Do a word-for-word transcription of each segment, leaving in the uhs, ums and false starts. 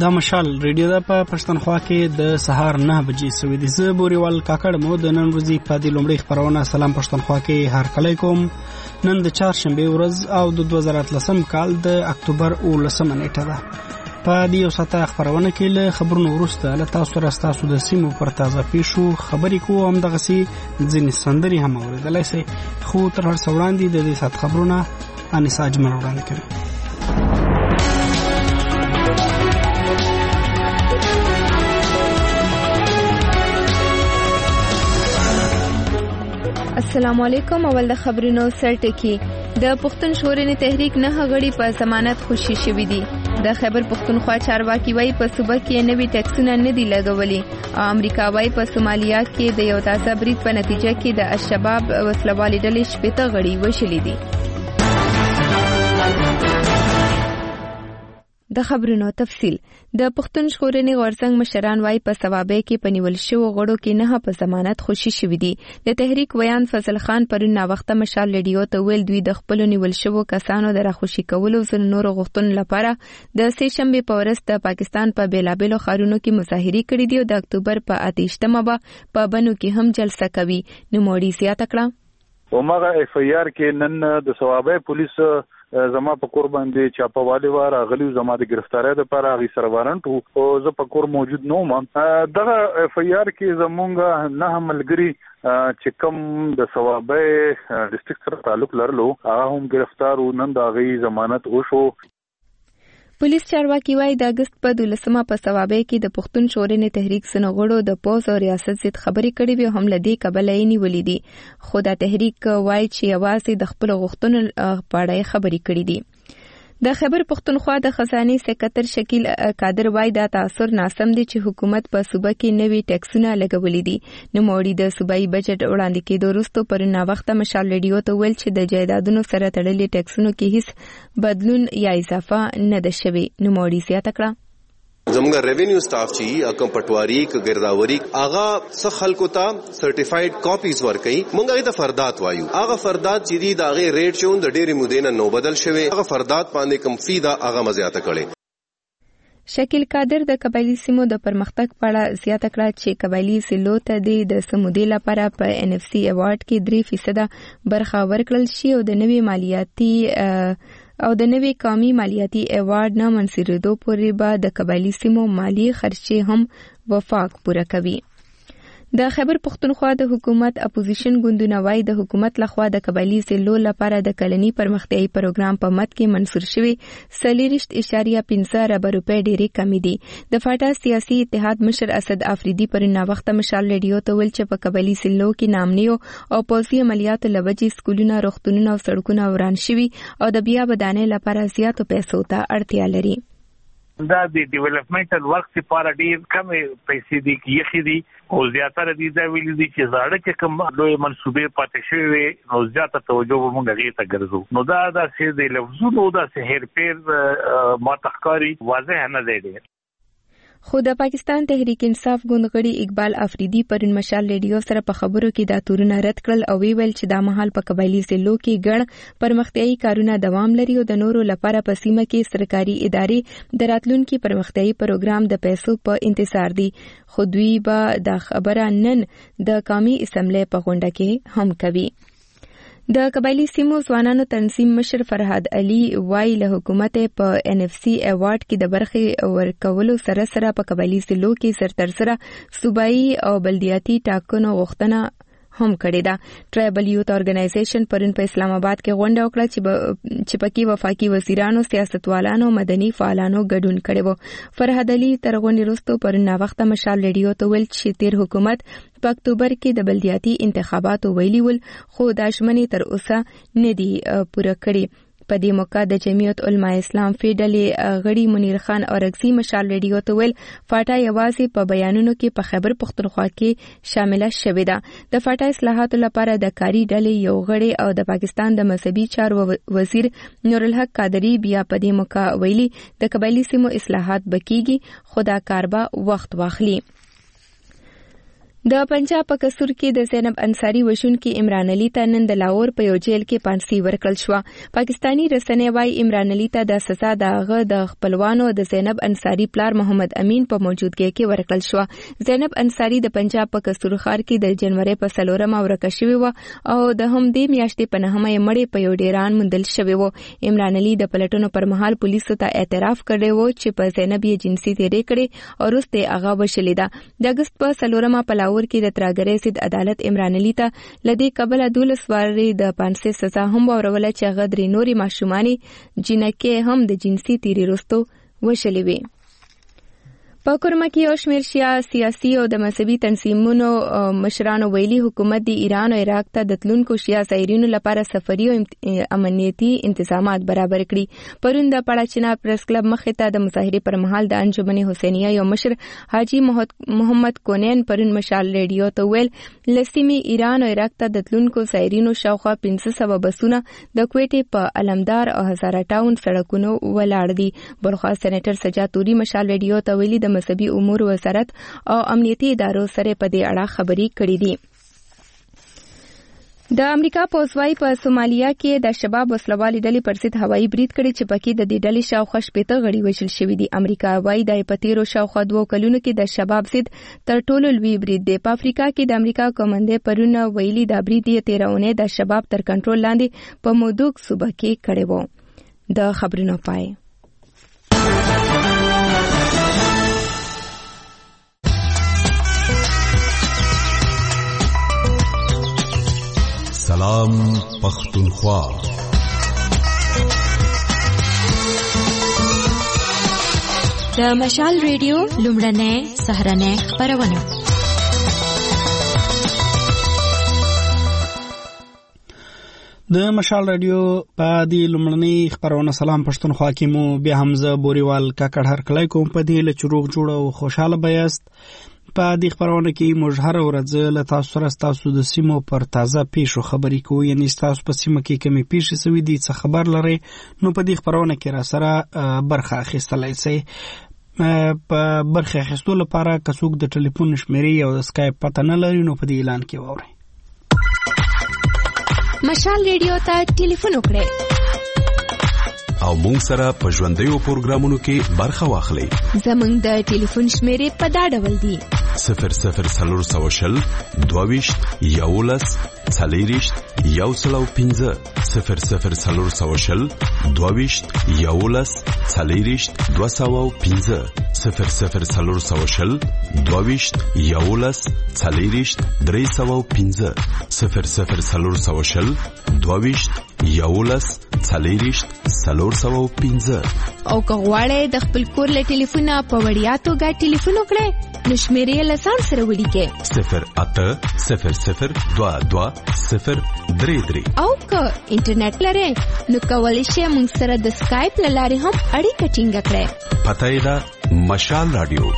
دا مشال ریډیو دا په پښتونخوا کې د سهار نه بجې سوي دي. زه بوريوال کاکړ مو د نن ورځې په دې لومړۍ خبرونه سلام پښتونخوا کې هر کله کوم. نن د چهارشنبه ورځ او د دوه زره اتلسم کال د اکتوبر اوولسمه نیټه ده. په دې یو ساعته خبرونه کې له خبرونو وروسته له تاسو سره ستاسو د سیمو پر تازه پیښو خبرې کوو، همدغسې ځینې سندرې هم اورېدلی شئ. خو تر هر څه وړاندې د دې ساعت خبرونه انیسا اجمل وړاندې کوي. السلام علیکم. اول د خبرونو سرټکی. د پښتون ژغورنې تحریک نه غړي په ضمانت خوشي شوي دي. د خیبر پښتونخوا چارواکي وایي په صوبه کې نوي ټیکسونه نه دي لګولي او امریکا وایي په سومالیا کې د یو تازه برید په نتیجه کې د الشباب وسلوالې ډلې شپېته غړي وشلي دي. د خبرونو تفصیل. د پښتون ژغورنې غورځنګ مشران وایي په ثوابه کې په نیول شوو غړو کې نه په ضمانت خوشي شوي دي. د تحریک ویان فضل خان پرون ناوخته مشال ریډیو ته ویل دوی د خپل نیول شوو کسانو د راخوشي کولو ځل نور غوښتنو لپاره د سه شنبه په ورځ د پاکستان په بیلابېلو ښارونو کې مظاهرې کړې دي او د اکتوبر په اتهشتمه به په بنو کې هم جلسه کوي. نوموړي زیاته کړه ومغه اف ای آر کې نن د ثوابه پولیس زما په کور باندې چاپوالی وار غلیو زما د گرفتاری لپاره غي سروارنټ او زه په کور موجود نه وم. دغه اف ای آر کې زمونږ نه ملګری چې کوم د ثوابه ډسټریکټ سره تعلق لرلو هغه هم گرفتار او نن د غي ضمانت وشو. پولیس چارواکي وایي د اگست په دولسمه په ثوابه کې د پښتون ژغورنې تحریک سنغړو د پوز او ریاست ضد خبرې کړې وي، هم لدی کبل یې نیولې دي. خو د تحریک وایي چې یوازې د خپل غوښتنو په اړه خبرې کړې دي. د خیبر پښتونخوا د خزانې سکرټر شکیل قادر وایي دا تاثر ناسم دي چې حکومت په صوبه کې نوي ټیکسونه لګولي دي. نوموړي د صوبایي بجټ وړاندې کېدو وروسته پر ناوخته مشال ریډیو ته ویل چې د جایدادونو سره تړلي ټیکسونو کې هیڅ بدلون یا اضافه نه ده شوی. نوموړي زیاته کړه زموږ ریوینیو سټاف چې کم پټواری ک ګرداوري اغا څه خلکو ته سرټیفاید کاپیز ورکړي مونږ غي ته فردات وایو. اغا فردات چې دی دا غي ریټ چون د ډېری مودې نه نو بدل شوی. اغا فردات باندې کم فی دا اغا مزیاته کړي. شکیل قادر د قبایلی سیمو د پرمختګ په اړه زیاته کړه چې قبایلی سیلو ته د سمودې لپاره په ان اف سی ایوارډ کې درې فیصد برخه ورکړل شي او د نوي مالیاتي او د نوي قومي مالیاتي ایوارډ نه منسوریدو پورې به د قبایلی سیمو مالی خرچې هم وفاق پوره کوي. د خیبر پښتونخوا د حکومت اپوزیشن ګوندونه وایي د حکومت لخوا د قبایلی سیلو لپاره د کلنی پرمختیايي پروګرام په مد کې منسور شوی څلوېښت اعشاریه پنځه اربه روپۍ ډېرې کمې دي. د فاټا سیاسي اتحاد مشر اسد افریدي پر ناوخته مشال ریډیو ته ویل چې په قبایلی سیلو کې نامنیو او پوځي عملیاتو لوجې سکولونه، روغتونونه او سړکونه وران شوي او د بیا بدانې لپاره زیاتو پیسو ته اړتیا لري. دا د ډیولپمنټل ورک لپاره ډیر کم پیسې دي کې دي او زیاتره دي دا ویل دي چې زاړه چې کوم لوی منسوبې پاتې شوی نو زیاته توجه مونږ غي ته ګرځو. نو دا د سې د لفظونو د سحر پیر ماتخکاری واضح نه دی. خو د پاکستان تحریک انصاف ګوندغړي اقبال افریدي پرون مشال ریډیو سره په خبرو کې دا تورونه رد کړل او ویل چې دا مهال په قبایلی سیلو کې ګڼ پرمختیايي کارونه دوام لري او د نورو لپاره په سیمه کې سرکاري ادارې د راتلونکي پرمختیايي پروګرام د پیسو په انتظار دي. خو دوی به دا خبره نن د قومي اسمبلی په غونډه کې هم کوي. د قبایلی سیمو ځوانانو تنظیم مشر فرهاد علي وایي له حکومت په ان اف سی ایوارډ کې د برخې ورکولو سره سره په قبایلی سیلو کې سرتر سره صوبایي او بلدیاتي ټاکنو غوښتنه هم کړې ده. ټرایبل یوت ارګنایزیشن پرون په اسلام آباد کې غونډه وکړه چې پکې وفاقي وزیرانو، سیاستوالانو، مدني فعالانو ګډون کړی و. فرهاد علي تر غونډې وروسته پرون ناوخته مشال ریډیو ته ویل چې تیر حکومت په اکتوبر کې د بلدیاتي انتخاباتو ویلي ول خو دا ژمنې تر اوسه نه دي پوره کړې. په دې موقع د جمعیت علماء اسلام فیډلې غړي منیر خان اورګزي مشال ریډیو ته ویل فاټا یوازې په بیانونو کې په خیبر پښتونخوا کې شامله شوې ده. د فاټا اصلاحاتو لپاره د کاری ډلې یو غړي او د پاکستان د مذهبي چارو وزیر نورالحق قادری بیا په دې موقع ویلي د قبایلی سیمو اصلاحات بکیږي خو دا کار به وخت واخلي. د پنجاب په قصور کې د زینب انصاری وژونکي عمران علي ته نن د لاهور په یو جیل کې پانسي ورکړل شو. پاکستانی رسنۍ وايي عمران علي ته د سزا د هغه د خپلوانو د زینب انصاری پلار محمد امین په موجودګۍ کې ورکړل شو. زینب انصاری د پنجاب په قصور ښار کې د جنوري په څلورمه ورکه شوې و او د همدې میاشتې په نهمه یې مړې په یو ډیران موندل شوې و. عمران علي د پلټنو پر مهال پولیسو ته اعتراف کړی و چې په زینب یې جنسي تیرې کړې او وروسته هغه وشلې ده. د اګست په څلورمه په لاهور کې د تراګرۍ ضد عدالت عمران علي ته لدې قبل دولس وارې د پانسي سزا هم وروله چې هغه درې نورې ماشومانې جنکې هم د جنسي تیرې وروسته وشلې وې. په کورما کې یو شمېر شیعه سیاسي او د مذهبي تنظیمونو مشرانو ویلي حکومت د ایران او عراق ته د تلونکو شیعه زایرینو لپاره سفري او امنیتي انتظامات برابر کړي. پرون د پړاچنا پریس کلب مخې ته د مظاهرې پر مهال د انجمن حسینیه یو مشر حاجی محمد کونین پرون مشال ریډیو ته ویل لسیمې ایران او عراق ته د تلونکو زایرینو شاوخوا پنځه سوه بسونه د کویټې په علمدار او هزاره ټاون سړکونو ولاړ دي. بلخوا سېنیټر سجاد توري مشال ریډیو ته ویلي د مذهبي امور وزارت او امنیتي ادارو سره په دې اړه خبرې کړې دي. د امریکا پوځوي په سومالیا کې د شباب وسلوالې ډلې پر ضد هوایي برید کړی چې پکې د دې ډلې شاوخوا شپېته غړي وژل شوي دي. امریکا وايي د په تیرو شاوخوا دوو کلونو کې د شباب ضد تر ټولو لوی برید دی. په افریقا کې د امریکا قومندې پرون ویلي دا برید یې تیرونه د شباب تر کنټرول لاندې په مودوک صوبه کې کړی و. د خبرونو پای سلام پختونخوا. د مشال ریډیو لومړنۍ سهارنۍ خپرونه. د مشال رادیو په دې لومړنۍ خبرونه سلام پښتونخوا کې مو بیا حمزه بوریوال کاکړ هر کله کوم په دې لچروغ جوړ او خوشاله بیاست. په دې خبرونه کې موږ هر ورځ له تاسو سره تاسو د سیمو پر تازه پیښو خبرې کوو. یعنی تاسو په سیمه کې کومې پیښې سوي دي څه خبر لرئ نو په دې خبرونه کې را سره برخه اخیستلای شئ. په برخه اخیستلو لپاره که څوک د ټلیفون شمیرې او د سکایپ پته نه لري نو په دې اعلان کې واورئ. مشال ریډیو ته ټلیفون وکړئ او مونږ سره په ژوندیو پروګرامونو کې برخه واخلئ. زمونږ د ټلیفون شمیرې په دا ډول دي: صفر صفر څلور سوه شل دوهویشت یولس څلېرویشت یو سل او پنځه صفر صفر څلور سوه شل دوهویشت یولس څلېرویشت دوه سوه او پنځه صفر صفر څلور سوه شل دوهویشت یولس څلېرویشت درې سوه او پنځه صفر صفر څلور سوه شل دوهویشت یولس څلېرویشت څلور سوه او پنځه. او که غواړئ د خپل کور له ټلیفونه په وړیا توګه ټلیفون وکړئ نو شمیرې له ځان سره ولیکئ: صفر اته صفر صفر دوه دوه صفر درې درې. او که انټرنیټ لرئ نو کولی شئ موږ سره د سکایپ له لارې هم اړیکه ټینګه کړئ. پته یې ده مشال رادیو.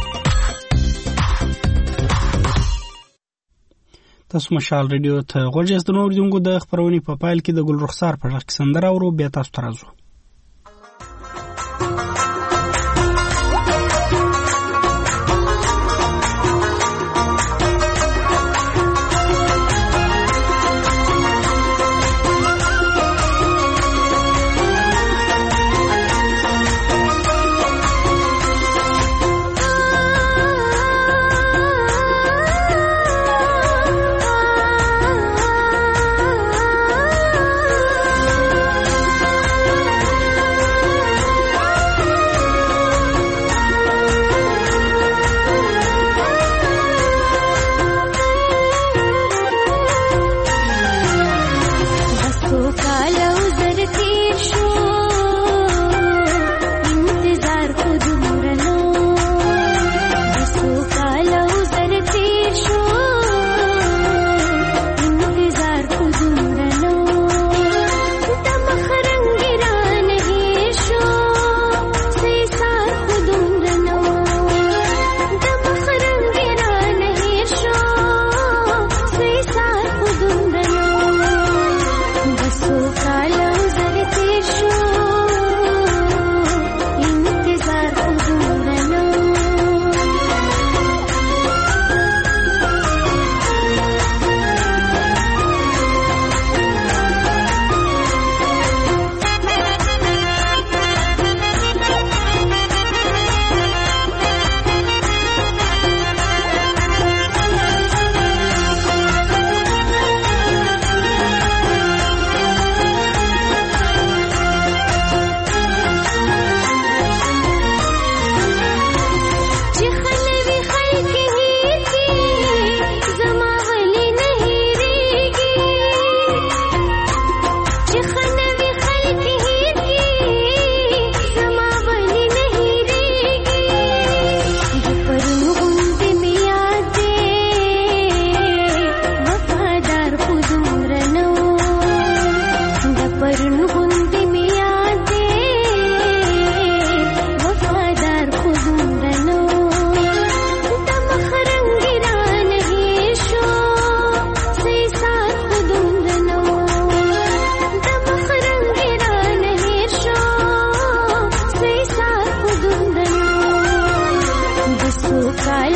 تاسو مشال رادیو ته غوږ یاست. نو اوریدونکو د خبرونې په پایل کې د ګل رخسار په غږ کې سندره اورو. بیا تاسو ته راځو.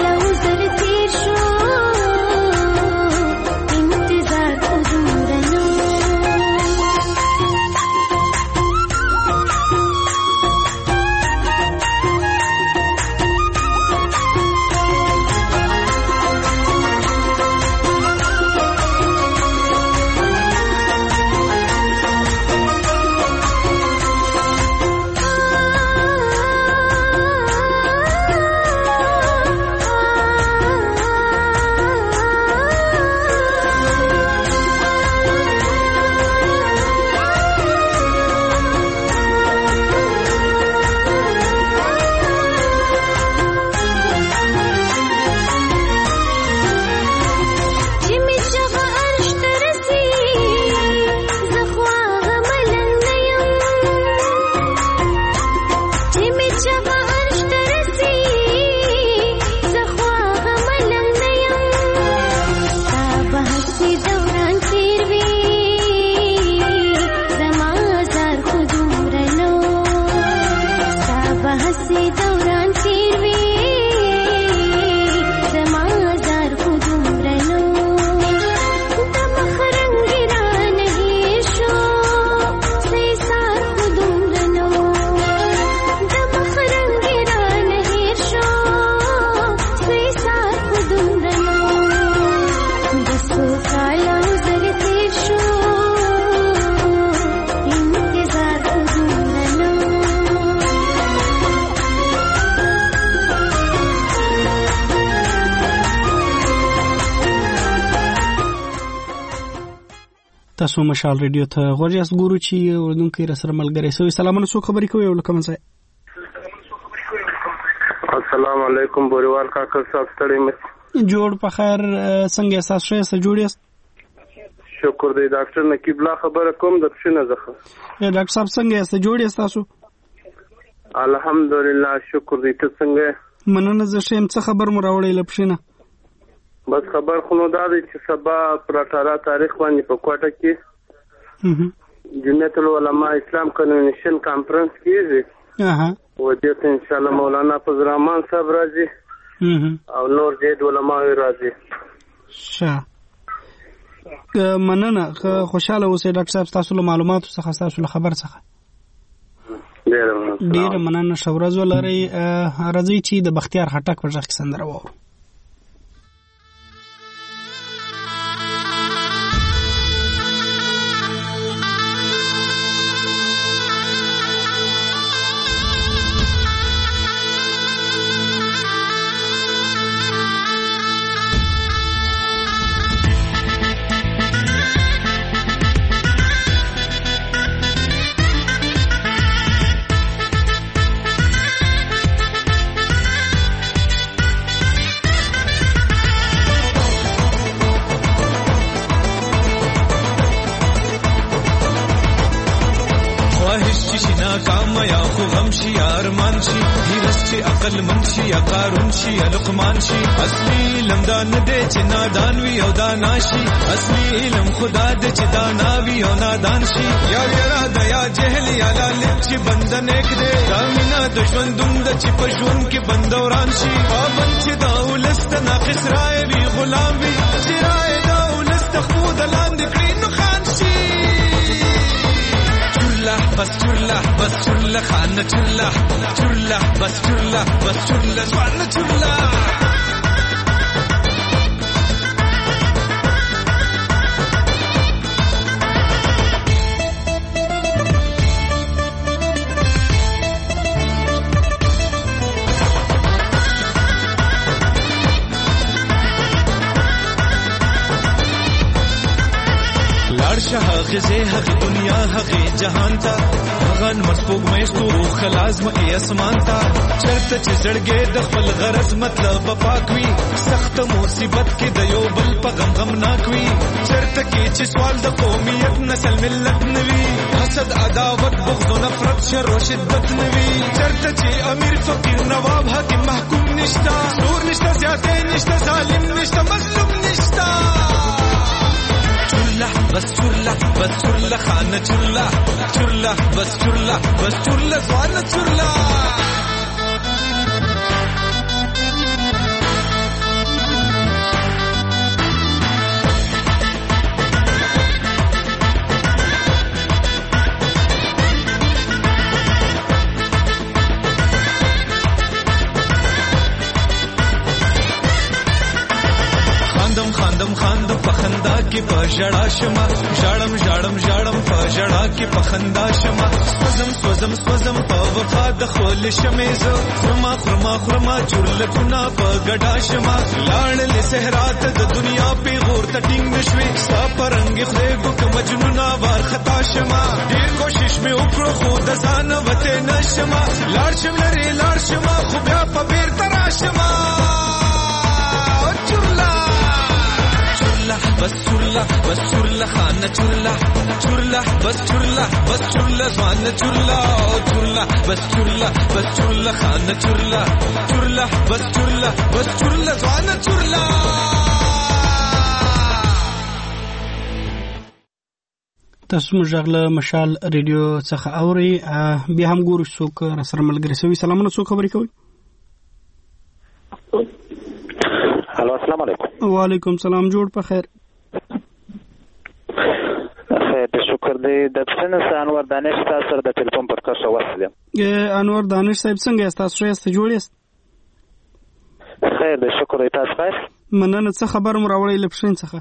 تاسو مشال ریډیو ته غوړی اس ګورو چې وردونکو را سره ملګری سوي. سلامونه، څو خبرې کوي ولکم ځای؟ السلام علیکم بوریوال کاکا صاحب، ستړي مې جوړ په خیر، څنګه احساس شوی؟ څه جوړ یاست؟ شکر دی ډاکټر نقیب الله خبره کوم د پښینه زخه. ډاکټر صاحب څنګه یاست؟ جوړ یاست تاسو؟ الحمدلله شکر دی. ته څنګه؟ مننه. زه شیم. څه خبر مو راوړی لپښینه؟ بس خبر خو نو دا دی چې سبا پر اٹھارہ تاریخ باندې په کوټه کې جمعیت العلماء اسلام کنونیشن کانفرنس کیږي. اها و دې ته ان شاء الله مولانا فضل الرحمن صاحب راځي او نور دې علماء راځي. شه مننه. خوشاله اوسئ ډاکټر صاحب، تاسو له معلوماتو څخه، تاسو له خبر څخه ډیر مننه. ښه ورځ ولرئ. راځئ چې د بختیار خټک په ژغ کې سندره واورو. لقمان شي اصلي علم دا نه دی چې نادان وي او دا ناشي، اصلي علم خدا دې چې دا ناوي او نادان شي. یا ویرا د یا جهل یا لالب چې بنده نیک دی، دا مینا د ژوندون د چې په ژوند کې بندوران شي. پابند چې دا ولست ناقص رای وي غلام وي، چې رای دا ولست خود لاندې کړي نو خان شي. چرله بس چرله بس چرله خانه چرله چرله بس چرله بس چرله ځوانه چرله. غزه حق دنیا حق جهان تا غن مسبوق مېستو خلاص مې اسمان تا چرته چې زړګې د خپل غرض مطلب پاکوي، سخت مصیبت کې د یو بل په غم غم ناکوي، چرته کې چې سوال د قومیت نسل ملت نوي، حسد عداوت بغض و نفرت شر و شدت نوي، چرته چې امیر فقیر نواب حاکم محکوم نشتا، زور نشتا زیاته نشتا ظالم نشتا مظلوم نشتا. بس چرله بس چرله خانه چرله چرله بس چرله بس چرله ځوانه چرله. کې په ژړا شمه ژړم ژړم ژړم په ژړا کې په خندا شمه سوزم سوزم سوزم په وفا د خول شمه زه خرما خرما خرما جرلکونه په ګډا شمه لاړل صحرا ته د دنیا په غور ته ټینګ نشوي ستا پرنګ خدای کو مجنونا وار خطا شمه ډیر کوشش مې وکړو خو د ځان وته نشمه لاړ شم لري لاړ شمه خو بیا په بیر ترا شمه بس چورلا بس چورلا خانه چورلا چورلا بس چورلا بس چورلا ځوان چورلا چورلا بس چورلا بس چورلا خانه چورلا چورلا بس چورلا بس چورلا ځوان چورلا. تاسو موږ غله مشال ریډیو څخه اوري بیا هم ګورو څوک را سره ملګری سوي. سلامونه، څوک خبرې کوي؟ هلو السلام علیکم. وعلیکم سلام، جوړ په خیر. خیر دې شکر دې. د څنګه انور دانش تاسو سره د ټلیفون پر کښه وصلم. انور دانش صاحب څنګه یاست؟ تاسو یې جوړ یاست؟ خیر دې شکر دې. تاسو خیر؟ مننه. څه خبر مو راوړی لپشین څخه؟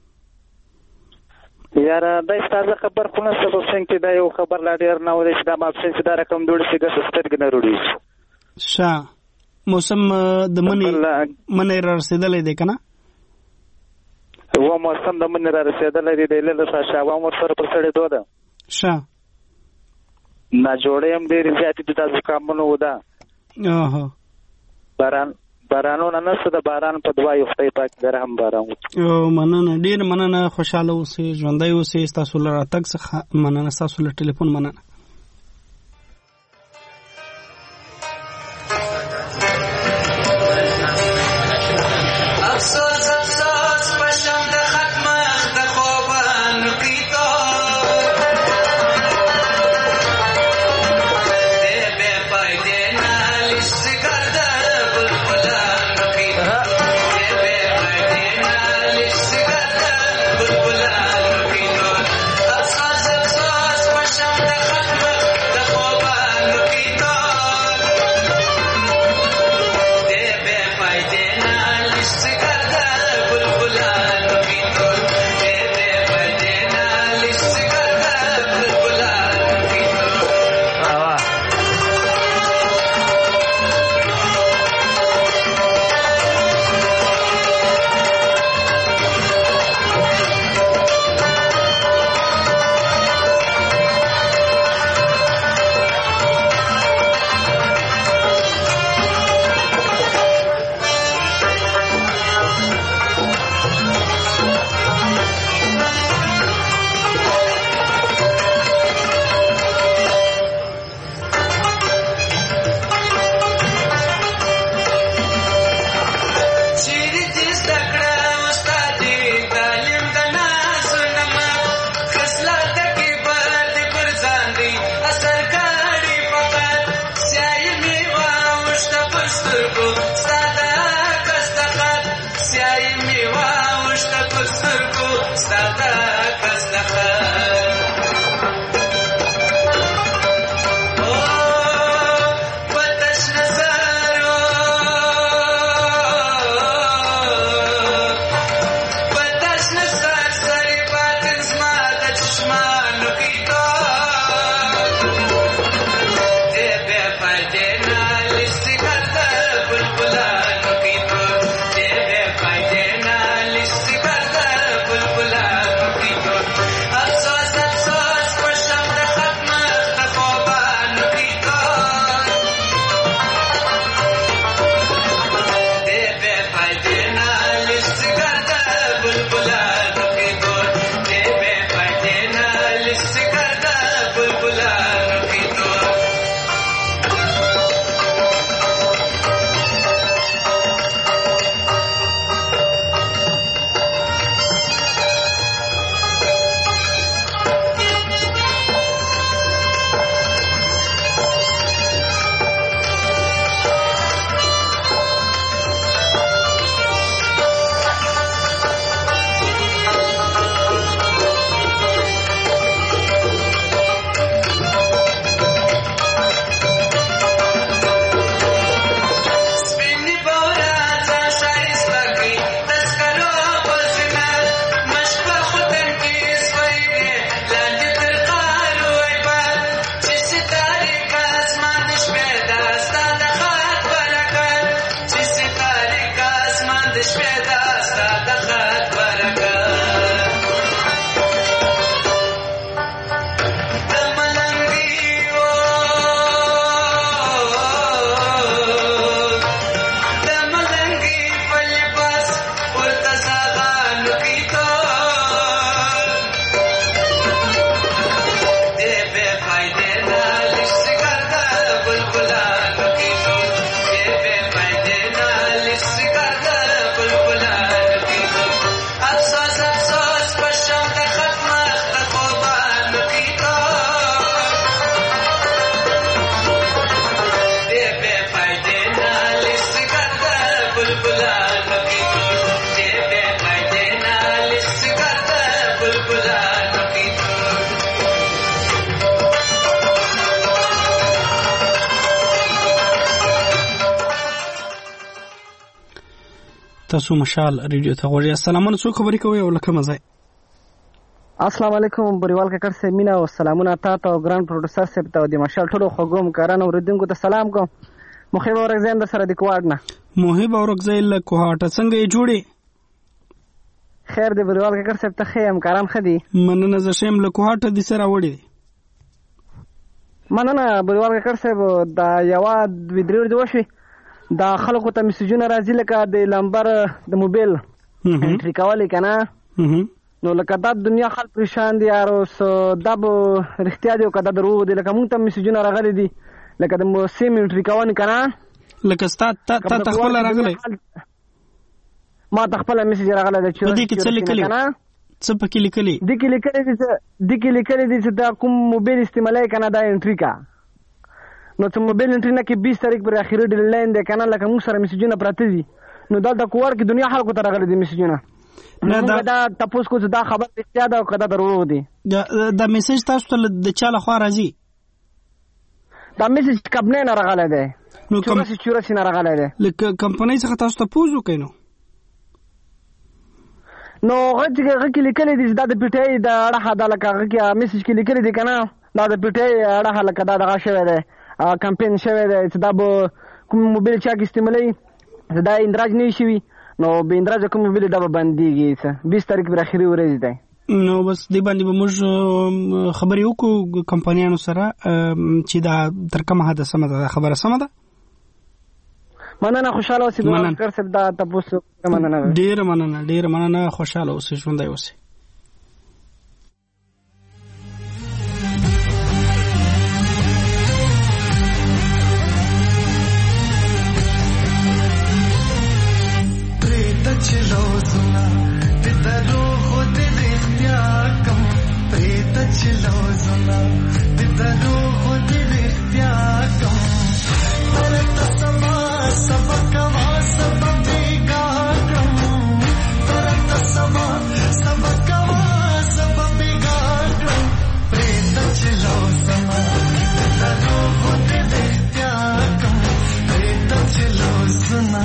یار دا ستاسو خبر خو نه څه وسنګ چې دا یو خبر لا ډیر نه ولې چې دا ما څنګه چې دا رقم دوړ چې ګس سترګ نه وروړي. شا موسم د منی منی را رسیدلې دی کنه؟ و موسم د منی را رسیدلې دی له شاو مو سره پر سړې دوه. شا نه جوړې هم ډېر زیات دي تاسو کومونه ودا. اوه باران بارانونه نسته د باران په دوا یو خدای پاک درهم باران. او مننه، ډیر مننه، خوشاله اوسئ، ژوندۍ اوسئ. تاسو لپاره تک څخه مننه، تاسو له ټلیفون مننه. Thank you. تاسو مشال ریډیو ته غوړی. السلام علیکم، خبرې کوي او لکه مزه. السلام علیکم بریوال ککړ سه مینا او سلامونه تاسو او ګران پروډوسر سه ته د مشال ټولو خوګوم کارانو اوریدونکو ته سلام کوم. محب اورګزین د سره د کوارډ نه محب اورګزین له کوهاټه څنګه یې جوړي؟ خیر دی بریوال ککړ سه ته خیم کاران خدي مننه ز شیم له کوهاټه د سره وړي. مننه بریوال ککړ سه دا یوا د ویډیو د وشي دا خلکو ته میسجونه راځي لکه د لمبر د موبایل انټری کولای کنه نو لکه دا دنیا خلک پریشان دي یارو سو دا به رښتیا دی او کدا درو دي لکه مونږ ته میسجونه راغلي دي لکه د سیم انټری کوونی کنه لکه ستا ته تخپل راغلی ما تخپل میسج راغلی دی چې دې کې څه لیکلی څه پکې لیکلی دې کې لیکلی دي دې کې لیکلی دي چې دا کوم موبایل استعمالای کنه دا انټری کا نو ته موبایل انټری نه کې بیس تاریخ پر اخیری ډیډلاین دی کنه لکه موږ سره میسجونه پراته دي نو دا د کوار کې دنیا خلکو ته راغلي دي میسجونه نه دا دا تاسو کو دا خبر اړتیا ده او کدا درو دي دا دا میسج تاسو ته د چا له خوا راځي دا میسج کبنه نه راغلی دی نو کوم څه چورسي نه راغلی دی لکه کمپنۍ څخه تاسو ته پوزو کینو نو غږ غږ لیکل دي دا د پټای د اړه دا لکه غږ میسج کې لیکل دي کنه دا د پټای اړه لکه دا دغه شوی دی کمپین شوی دی چې دا به کوم موبایل چا کې استعمالي دا اندراج نه شي نو به اندراج کوم موبایل دا به بنديږي بیس تاریخ پر اخیری ورځ دی نو بس دی باندې به موږ خبرې وکړو کمپنیانو سره چې دا تر کومه حد سمه ده خبره سمه ده. مننه خوشاله اوسئ بریوال ککړ صاحب دا تاسو مننه ډیر مننه ډیر مننه خوشاله اوسئ ژوندی اوسئ. چلوزنا د دروغ د اختیار کم پریت چلوزنا د دروغ د اختیار کم پرت سما سبق وا سبق بیگارم پرت سما سبق وا سبق بیگارم پریت چلوزنا د دروغ د اختیار کم پریت چلوزنا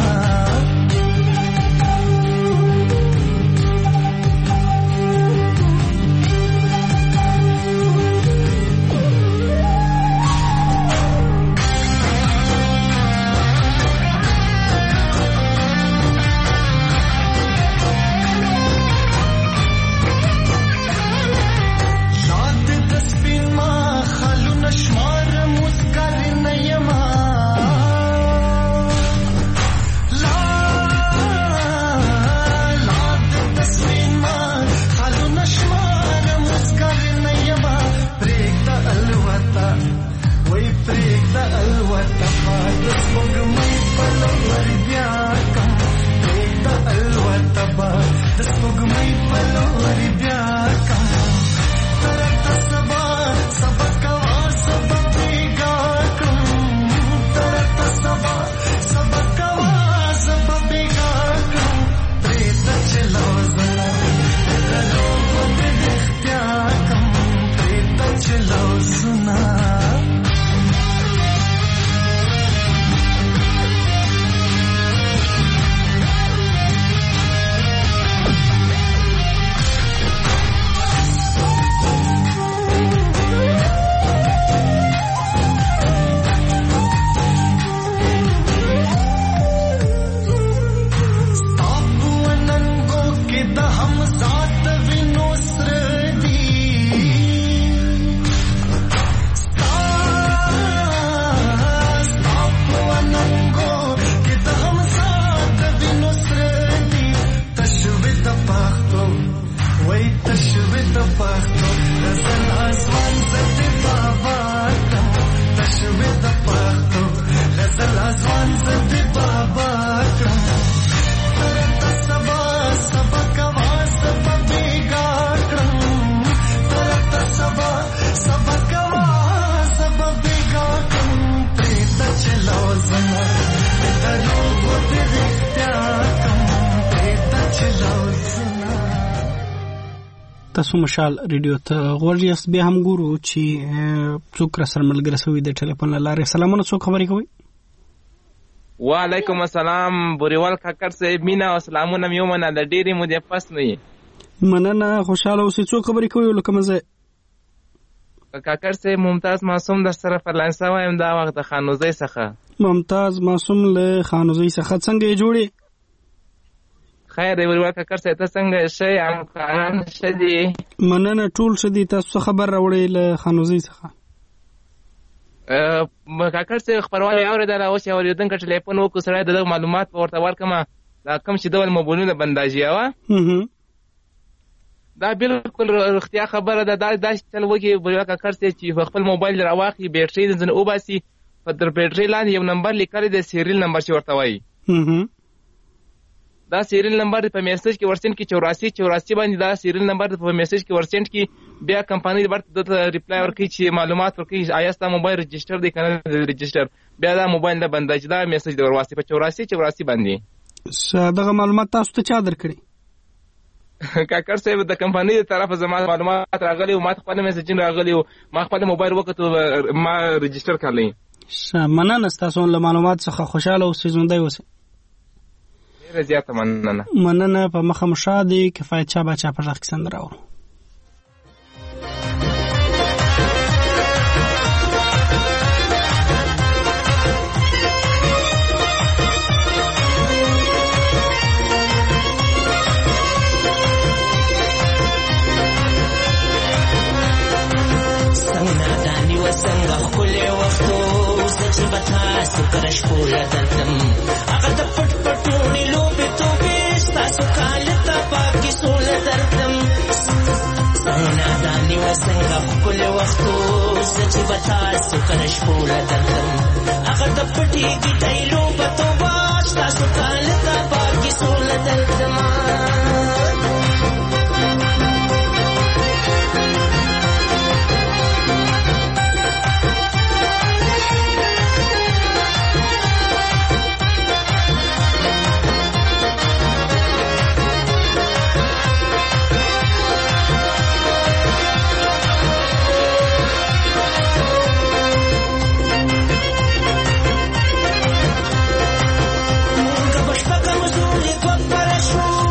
تاسو مشال ریډیو ته غوږ یاست. بیا هم ګورو چې څوک را سره ملګری شوي د ټلیفون له لارې. سلامونه، څوک خبرې کوي؟ وعلیکم السلام بوریوال کاکړ صاحب، مینا او سلامونه مې ومنه، د ډېرې مودې پس نه یې. مننه، خوشحاله اوسئ. څوک خبرې کوي او له کومه ځای؟ کاکړ صاحب ممتاز معصوم در سره فرلانسه وایم دا وخت د خانوزۍ څخه. ممتاز معصوم له خانوزۍ څخه، څنګه یې جوړې؟ خیر دی بوریوال کاکړ صاحب، ته څنګه شئ؟ همکاران ښه دي؟ مننه، ټول ښه دي. تاسو څه خبر راوړئ له خانوزۍ څخه؟ کاکړ صاحب خبرواله یې اورېدله، اوس یې اورېدونکی ټلیفون وکړو، سړی د دغه معلومات به ورته ورکړمه دا کوم چې ډول موبایلونه بنداژي وه. دا بالکل رښتیا خبره ده. دا داسې چل وکړي بوریوال کاکړ صاحب چې په خپل موبایل راواخلي، بیټرۍ د ځینې وباسي، په تر بیټرۍ لاندې یو نمبر لیکلی دی، سیریل نمبر چې ورته وایي. دا سیریل نمبر په میسج کې ورسینډ کې چوراسی چوراسی باندې دا سیریل نمبر په میسج کې ورسینډ کې بیا کمپنۍ ورته ریپلای ورکوي چې معلومات ورکوي آیا ستا موبایل رجسټر دی که نه رجسټر، بیا دا موبایل نه بنداژي. دا میسج د ورواستي په چوراسی چوراسی باندې. دغه معلومات تاسو ته چا درکړي؟ کاکړ صاحب د کمپنۍ د طرفه زما معلومات راغلي وو، ما ته خپل میسجونه راغلي وو، ما خپل موبایل وکتو، ما رجسټر کړلی. مننه ستاسو له معلومات څخه، خوشحاله اوسئ، ژوندی اوسئ. ډېره زیاته مننه. مننه. په مخه مو ښه دی. کفایت چا باچا په غږ کې سندره اورو. څنګه ښکلی وختو زه چې به تاسو کره شپوله درتم، هغه د پټ پټوڼې لوبې توبې ستاسو کالي ته پاکې سوله درتم. څنګه ناداني وه څنګه ښکلی وختو زه چې به تاسو کره شپوله درتم، هغه د پټې ګیټۍ لوبه توبه ستاسو کالي ته پاکې سوله درتم. Show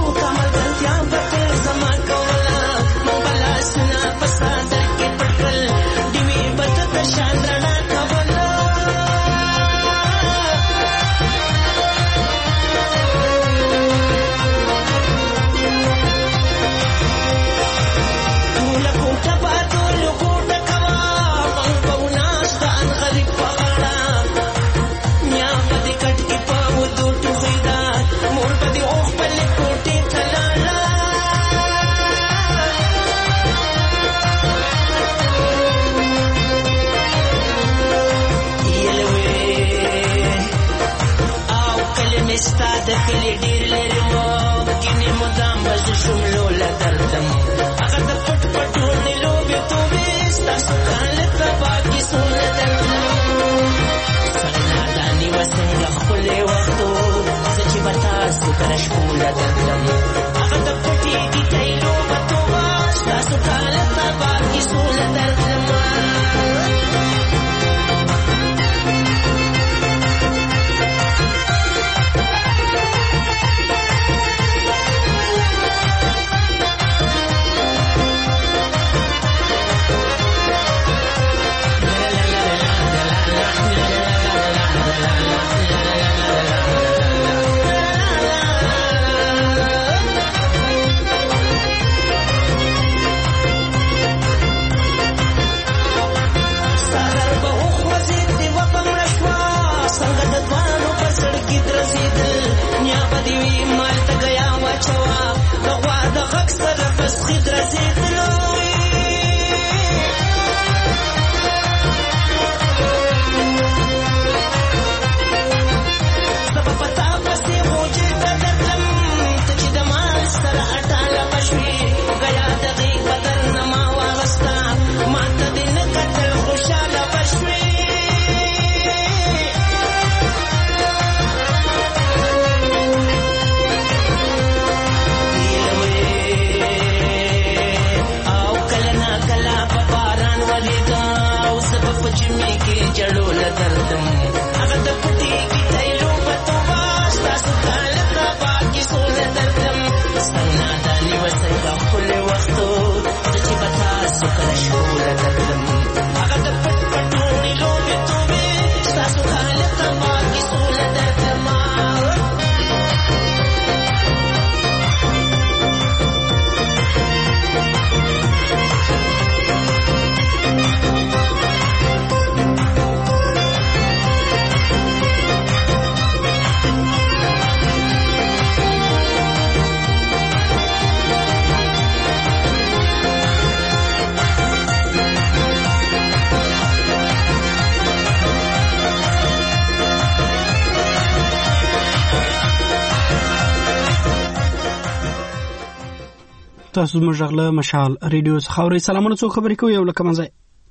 تاسو زموږ غله مشال ریډیو څخه اورئ. سلامونه، څو خبرې کوي یو لکه مزه.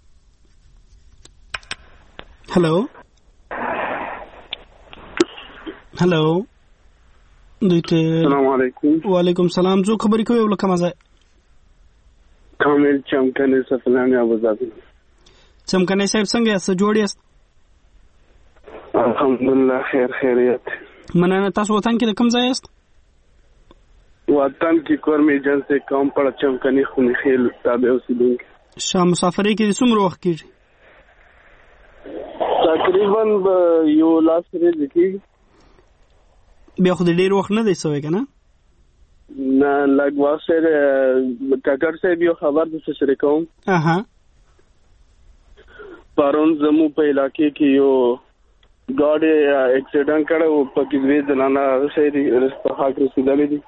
هلو هلو دوی ته السلام علیکم. وعلیکم سلام. څو خبرې کوي یو لکه مزه. کامل چمکنی سفلانی ابوظبی. چمکنی صاحب څنګه یاست؟ جوړ یاست؟ الحمدلله خیر خیریت. مننه. تاسو وطن کې د کوم ځای یاست؟ وطن کې کورمې جن سے کام پړ چمکنی خونی خیل تابع اوسیدونکي. شاه مسافرۍ کې څومره وخت کېږي؟ تقریبا یو لاس ورځې کېږي. بیا خو د ډېر وخت نه دی سوی که نه؟ نه لږ وخت سره کاکړ صاحب یو خبر درته شریک کوم. اها پرون زموږ په علاقې کې یو ګاډی اکسیډنټ کړی و، پکې دوې زنانه هغه شی په حق رسېدلې دي.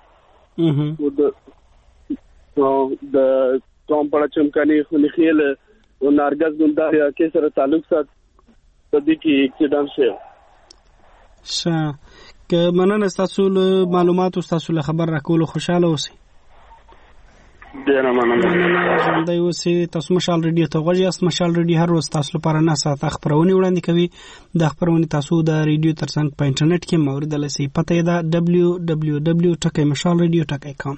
د قوم پړه چمکني خونخیل او نارګس ګلدار علاقې سره تعلق سات په دې کې اکسیډنټ شو. ښه، که مننه ستاسو له معلوماتو، ستاسو له خبر راکولو خوشحاله اوسئ. ډېره مننه. ژوندی اوسئ. تاسو مشال ریډیو ته غوږ یاست. مشال ریډیو هر ورځ تاسو لپاره نه ساعته خپرونې وړاندې کوي. دا خپرونې تاسو د ریډیو ترڅنګ په انټرنیټ کې موریدلی سئ. پته یې ده ډبلیو ډبلیو ډبلیو ټکی مشال ریډیو ټکی کام.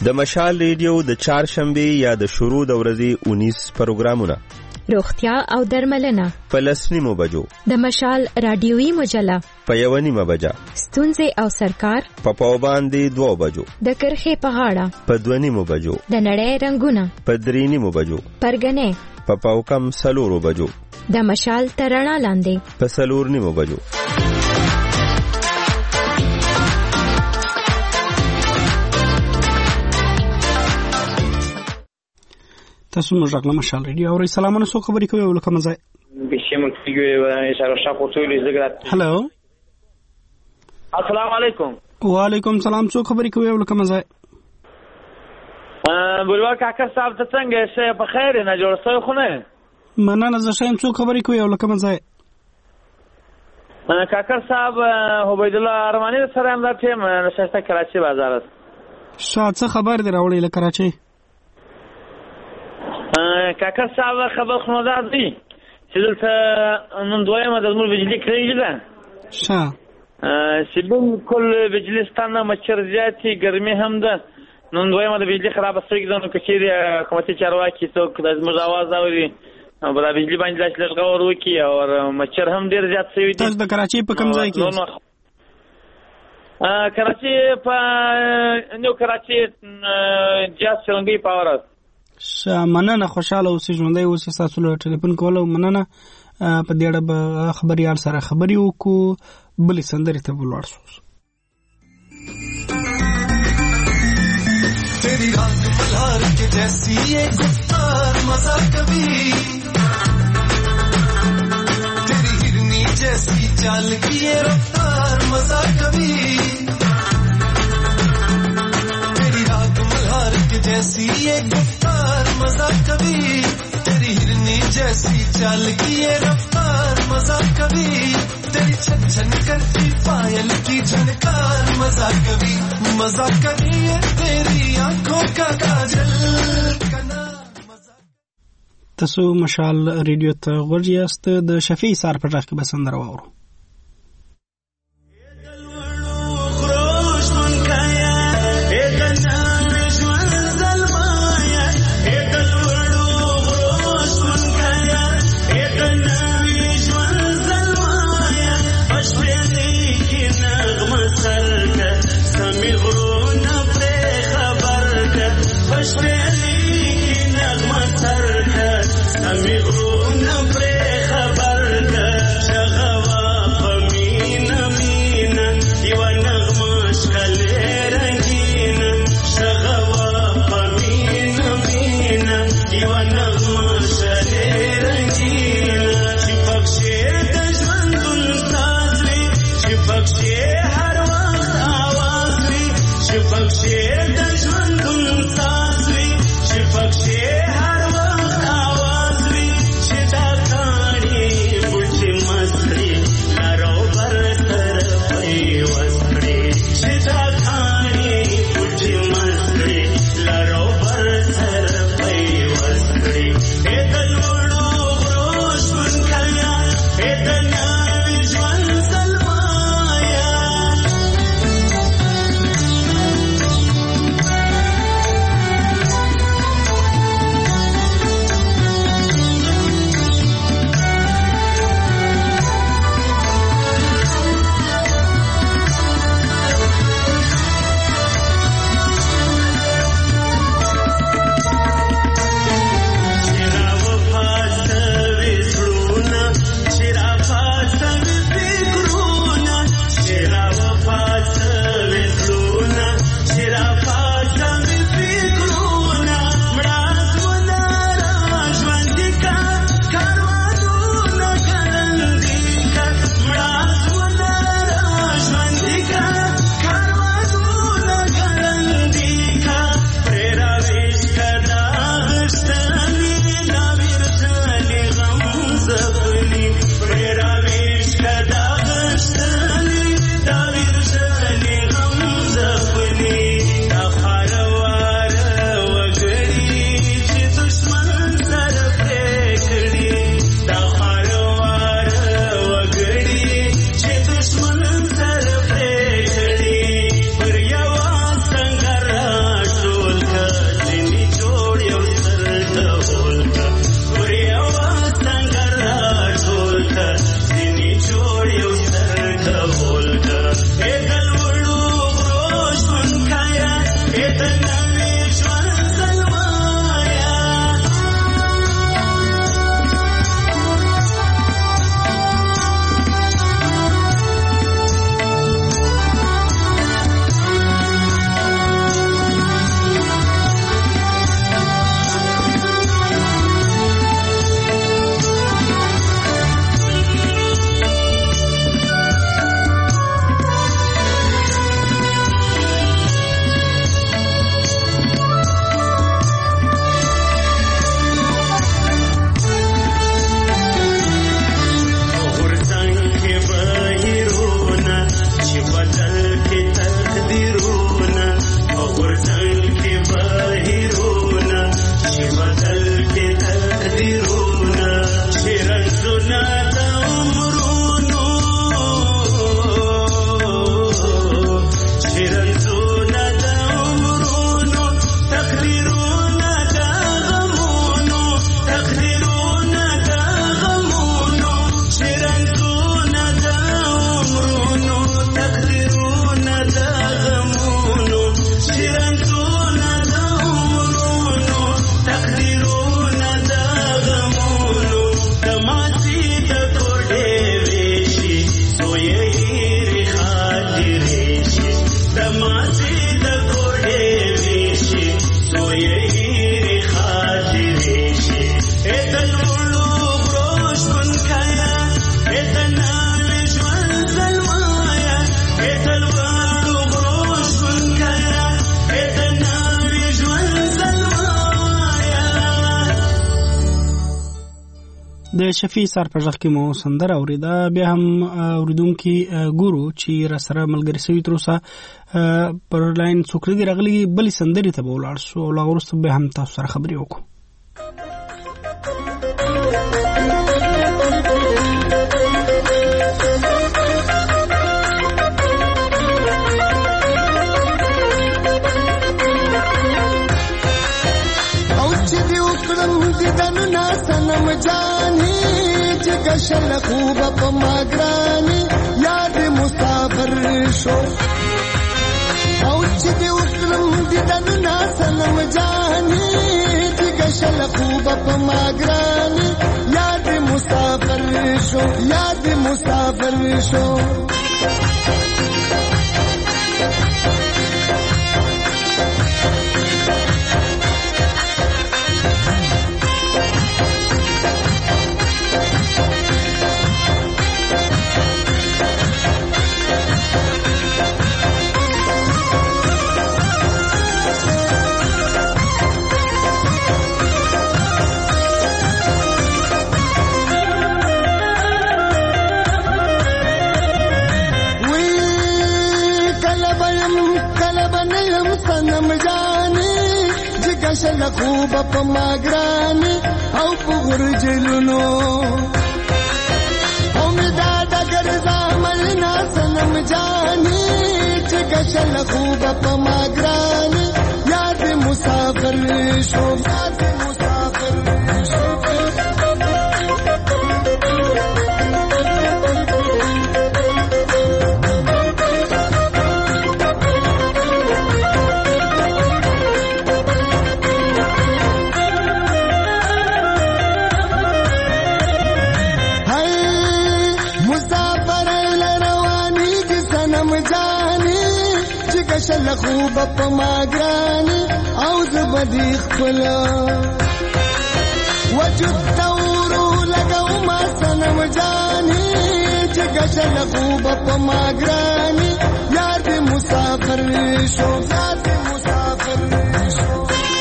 د مشال ریډیو د چهارشنبه یا د شروع د ورځې اونیس پروګرامونه، روغتیا او درملنه په لس نیمو بجو، د مشال رادیوي مجله په یو نیمه بجه، ستونزې او سرکار په پاو باندې دوه بجو، د کرخې په غاړه په دوه نیمو بجو، د نړۍ رنگونه په درې نیمو بجو، پرګنې په پاو کم سلورو بجو، د مشال ترڼا لاندې په سلور نیمو بجو. تاسو موږ غلا مشال ریډیو اورئ. سلامونه، څو خبرې کوي ولکه مزه بشم کیږي اشاره شاخو ټولې زګرات. هالو السلام علیکم. وعلیکم سلام. څو خبرې کوي ولکه مزه ا بلوا کاکر صاحب ته څنګه شه په خیر نه جوړ سوی خو نه مننه. زه شایم. څو خبرې کوي ولکه مزه کاکر صاحب عبید الله ارمانی سره هم دا ټیم نشسته کراچي بازار. شاته څه خبر دی راوړی له کراچي؟ کاکر صاحب خبر خو نه دی چې دلته نن دویمه د زموږ بجلی کړی ده. ښه چې بالکل بجلستان مچر زیاتې ګرمي هم ده. نن دویمه د بجلی خرابه شوې ده. نو که چیرې حکومتي چارواکي څوک د زموږ اواز اوري او د بجلی باندې داسې لږ غور وکړي او مچر هم ډېر زیات شوي دي. تاسو د کراچي په کوم ځای کې؟ کراچي په نیو کراچي جاز چرنګي پاور. مننه. خوشاله اوسئ، ژوندی اوسئ. ستاسو له ټلیفون کولو مننه. په دې اړه به خبریال سره خبرې وکړو. بلې سندرې ته به ولاړ شو. तेरी रात मल्हार के जैसी ये गुफ्तार मजा कभी, तेरी हिरनी जैसी चाल की ये रफ्तार मजा कभी, तेरी रात मल्हार के जैसी ये गुफ्तार मजा कभी, तेरी हिरनी जैसी चाल की ये रफ्तार मजा कभी, तेरी छन छन करती पायल की झनकार मजा कभी, मजा कभी ये तेरी आंखों का काजल कना. تاسو مشال ریډیو ته غوږ یاست. د شفیع سار په ځای کې به سندره واورو. د شفیع سار په ژغ کې مو سندره اورېده. بیا هم اورېدونکي ګورو چې را سره ملګري سوي تر اوسه پر لاین څوک دي راغلي بلې سندرې ته به ولاړ سو او لا وروسته بیا هم تاسو سره خبرې وکړو. सनम जानी जिगशल खूब पमाग्रानी याद मुसाफर शो औच दे उकरम दिदन ना सनम जानी जिगशल खूब पमाग्रानी याद मुसाफर शो याद मुसाफर शो जिगशल खूब पमाग्रानी औ पुगुर जलुनो औ मिदाद गर्जा मलना सनम जानी जिगशल खूब पमाग्रानी याद मुसाफिर शो याद मुसाफिर शो खूब पमाग्रानी औज बदी खुला वजud दौरू लगाऊ मा सनम जानी जिगशल खूब पमाग्रानी याद मुसाफिर शो याद मुसाफिर शो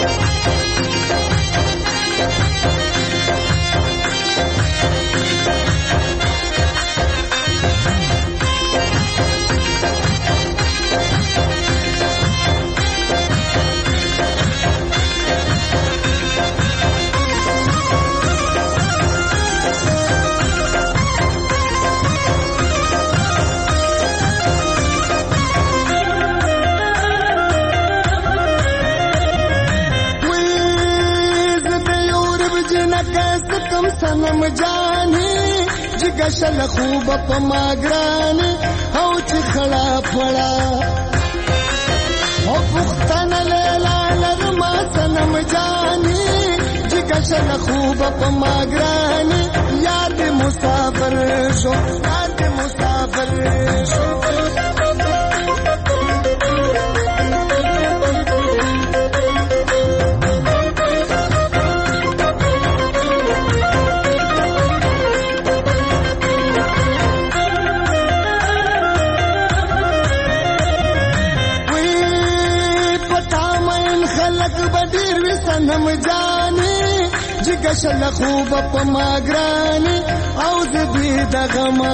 सनम जानी जिगशल खूब पमाग्रानी औ खड़ा पड़ा ओ पुख्तन लेला नरमा सनम जानी जिगशल खूब पमाग्रानी याद मुसाफिर शो याद मुसाफिर शो सनम जानी जिगशल खूब पमाग्रानी औज दी दगमा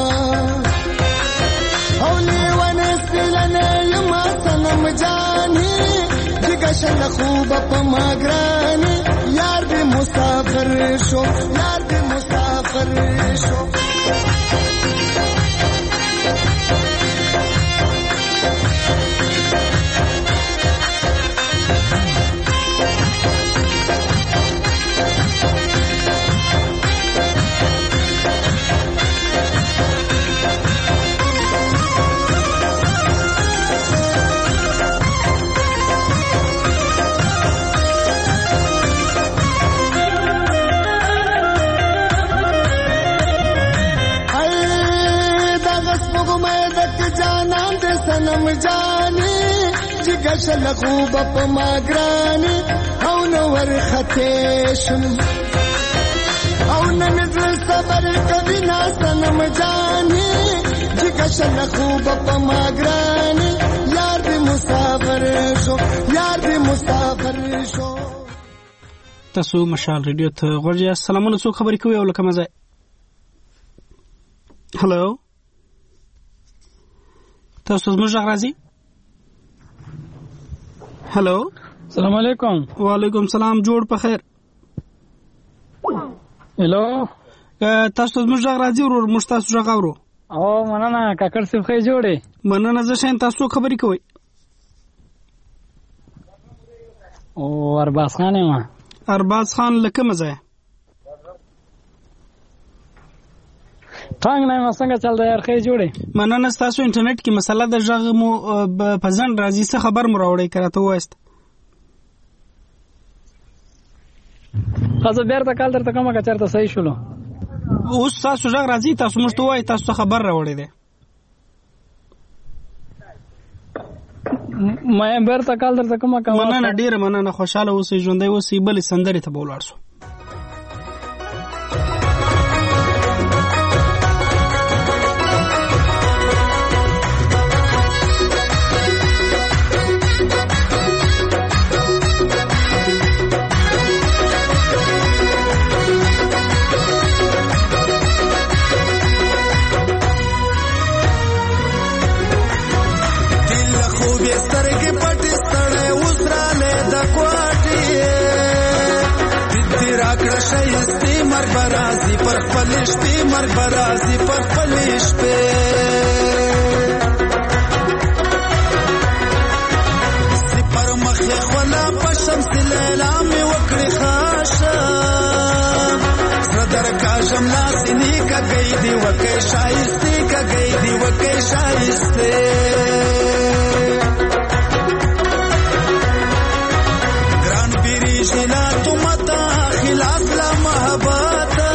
औली वन सिलने यमा सनम जानी जिगशल खूब पमाग्रानी यार भी मुसाफिर शो यार भी मुसाफिर शो सनम जानी जिगशल खूब पमाग्रानी औ नवर खतेशम औ नजर सबर कभी ना सनम जानी जिगशल खूब पमाग्रानी यार भी मुसाफिर शो यार भी मुसाफिर शो. تاسو مشال ریډیو ته غوړی. السلام علیکم. خبرې کوي او لکه مزه هلو تاسو زموږ غږ راځي؟ هلو السلام علیکم. وعلیکم السلام. جوړ په خیر. هلو تاسو زموږ غږ راځي ورور؟ موږ تاسو غږ اورو. او مننه کاکړ صاحب خې جوړې. مننه. زه شین تاسو خبرې کوئ؟ او ارباز خان یم. ارباز خان لکه مزه ټانګ نه څنګه چل دی یار خې جوړې؟ مننه. تاسو انټرنیټ کې مسله د ژغ مو په ځن راځي څه خبر مو راوړی کراته وایست؟ خاصه بیرته کال درته کومه کا چرته صحیح شولو. اوس تاسو ژغ راځي تاسو مشته وای تاسو خبر راوړی دی. مې بیرته کال درته کومه کا. مننه ډیره مننه. خوشاله اوسئ ژوندۍ اوسئ. بلې سندرې ته به ولاړ شو. شایستی مرگ برازی پر خپلش پی مرگ برازی پر خپلش پی سپر مخی خولا پشم سی لیلا می وکڑی خاشم سردر کاجم لاسینی کا گئی دی وکی شایستی کا گئی دی وکی شایستی گران بیری جینا تو متا خلاص لا محبتا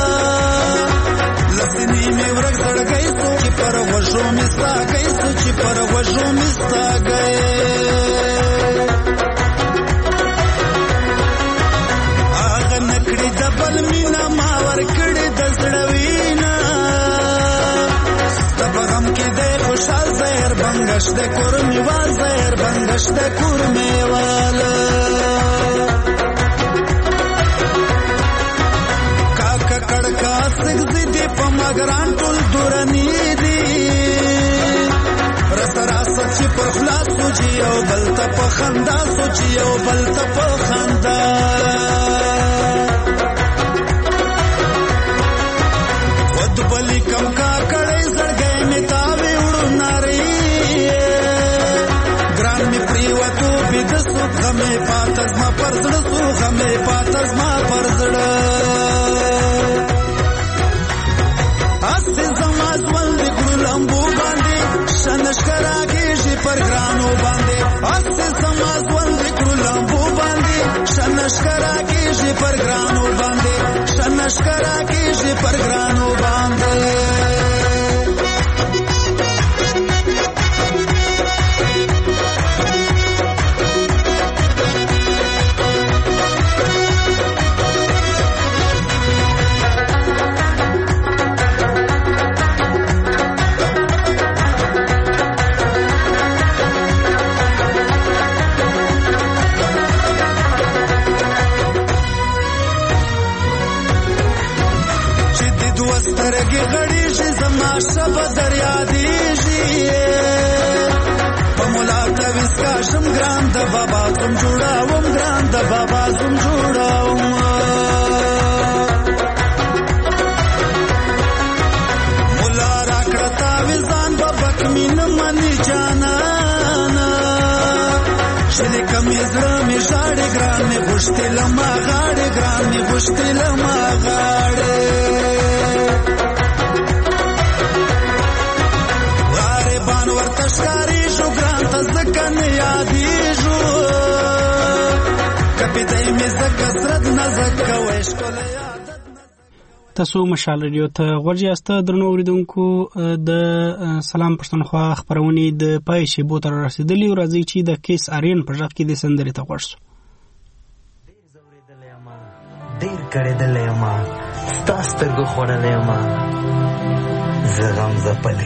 لسنی میں ورگ زڑ گئی سو چی پر وجو مستا گئی سو چی پر وجو مستا گئی آغا نکڑی دبل مینا ماور کڑی دزڑوینا تب غم کی دے خوشحال زہر بنگش دے کرمی وال زہر بنگش دے کرمی والا کڑکا سگزی دی پا مگران ٹول دورانی دی رس راست چی پر خلاص سوچی او بلتا پا خندا سوچی او بلتا پا خندا خود بلی کم کا کڑی زڑ گئی میتاوی اڑو ناری گران می پریواتو بیدسو غمی پاتز ما پرزڑ سو غمی پاتز ما پرزڑ استی زماز وندی گرو لمبو باندی شنشکرا کیشی پر گرانو باندی استی زماز وندی گرو لمبو باندی شنشکرا کیشی پر گرانو باندی شنشکرا کیشی پر گرانو باندی سترگی غڑی شی زما شب دریا دیشی پمولا تویس کاشم گران دا بابا زم جوڑاوم گران دا بابا زم جوڑاوم مولا راکڑا تاویزان بابا کمین منی جانانا شلی کمی زرمی شاڑی گرانی گوشتی لما غاڑی گرانی گوشتی لما غاڑی تشکاری شو گران تزکن یادی شو کپی دای می زکا سرد نزکا ویشکل یادت تاسو مشال رادیو ته غوږی یاست درنو اوریدونکو د سلام پښتونخوا خبرونه د پای شی بو تر رسیدلی راځي چې د کیس آرین په ځخ کې د سندري ته ورسو ډیر کړه دلې ما ستاستر کو خورلې ما زغم زپلې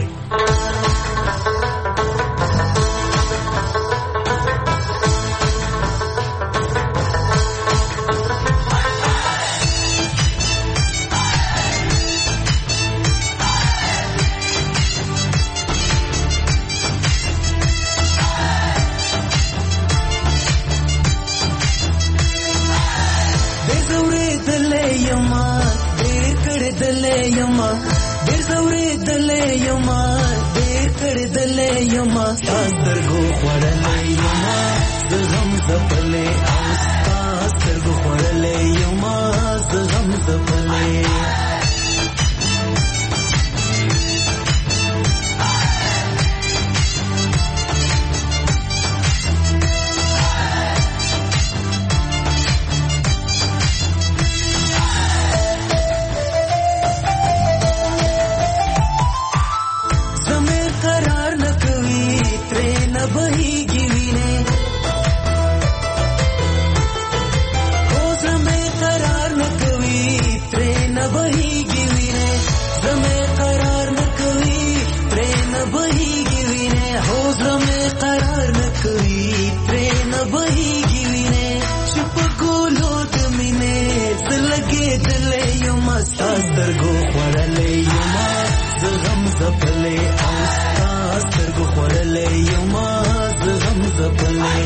دلې یما ډېر زورې دلې یما ډېر کړې دلې یما سترګو خوړلې یما زغم زپلې او سترګو خوړلې یما زغم زپلې سترګو خوړلې یما زغم زپلې او ستا سترګو خوړلې یما زغم زپلې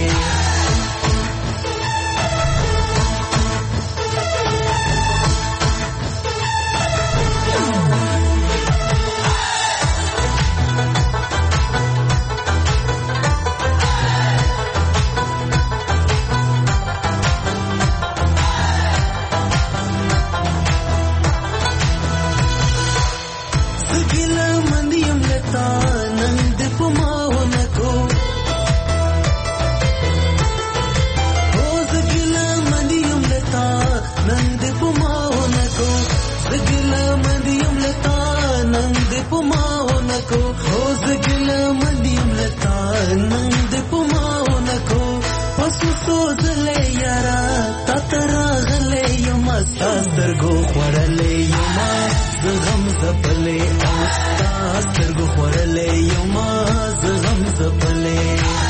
سترګو خوړلې یما زغم زپلې او ستا سترګو خوړلې یما زغم زپلې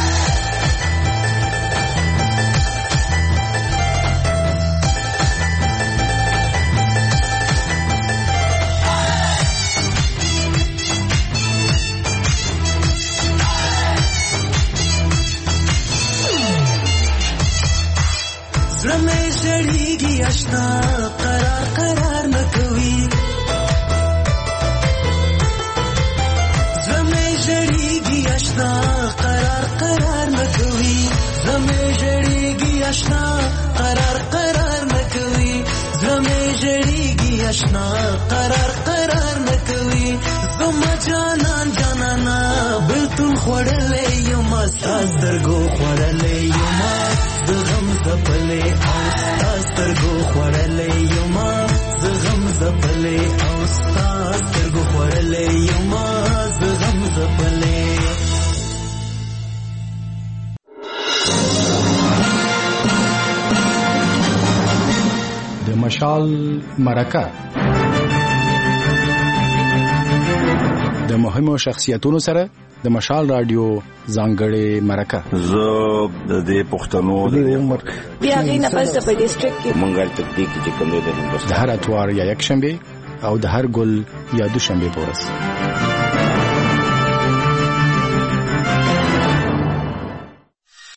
اشنا قرار قرار نکوي زمې جړېږي اشنا قرار قرار نکوي زمې جړېږي اشنا قرار قرار نکوي زمې جړېږي اشنا قرار قرار نکوي زما جانان جانانا بلتون خوړلې یما سترګو خوړلې یما زغم زپلې او ستا سترګو خوړلې یما زغم زپلې او ستا سترګو خوړلې یما زغم زپلې د مشال مرکه د مهمو شخصیتونو سره د مشال رادیو ځانګړې مرکه زه د دې پښتنو د عمر بیا غینه پس په ډیسټریکټ کې منګل تکتیک چې کوم دی د هر اتوار یا یک شنبه او د هر ګل یا دوشنبه پورس